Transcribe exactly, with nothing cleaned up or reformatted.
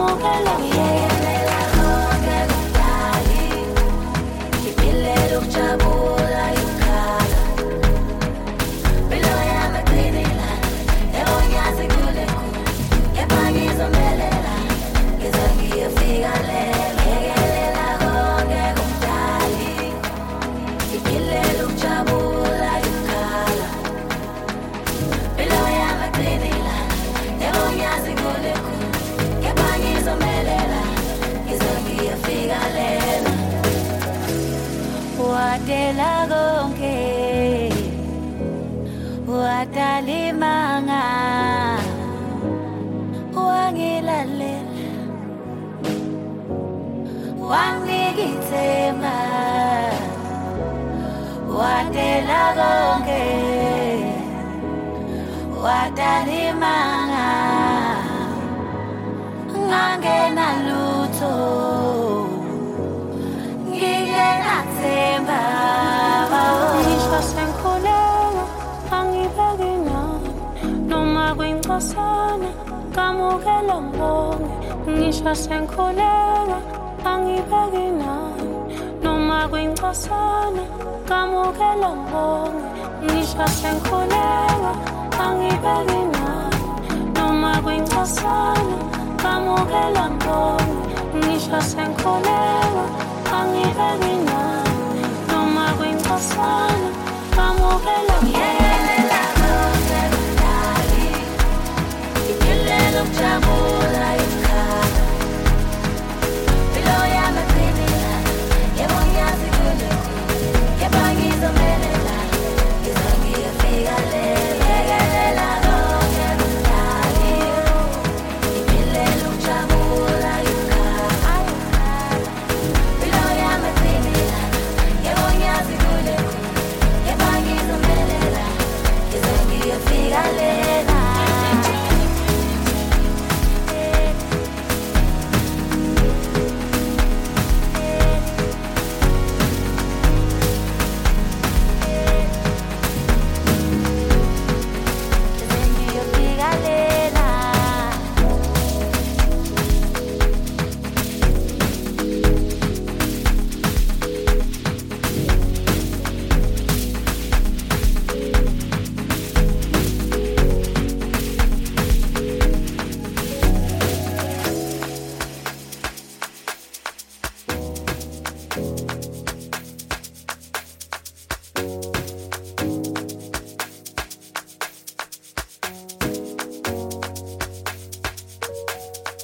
kamukela Ngiyekelela konke kudali ngiphilela ukujabula yokukhala Bilo yami eqinile yebo ngiyazi kule khona kepha ngizomelela ngize ngiyefika le Ngiyekelela konke kudali ngiphilela ukujabula yokukhala Bilo yami eqinile yebo ngiyazi kule khona kepha ngizomelela ngize ngiyefika lena Wadela konke wadalimanga wangilalela wangikithemba wadela konke wadalimanga ngangena lutho ngingenathemba ngisho sengikhuleka angibeki nani noma kwincosana kamukela mbonge ngisho sengikhuleka angibeki nani noma kwincosana kamukela mbonge ngisho sengikhuleka angibeki nani noma kwincosana kamukela mbonge ngisho sengikhuleka angibeki nani